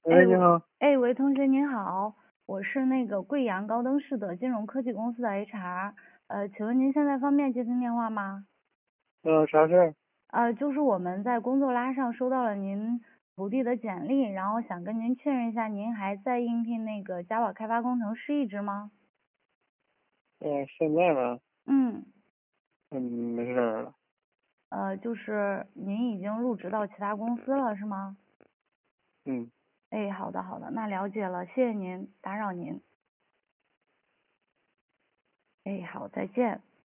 哎， 喂，你好。 喂，同学您好，我是那个贵阳高登市的金融科技公司的 HR，请问您现在方便接听电话吗？ 啥事儿？ 就是我们在工作拉上收到了您投递的简历，然后想跟您确认一下，您还在应聘那个 Java 开发工程师一职吗？ 现在呢？ 嗯， 嗯，没事儿了。 就是您已经入职到其他公司了，是吗？ 嗯。 哎，好的好的，那了解了，谢谢您，打扰您。哎，好，再见。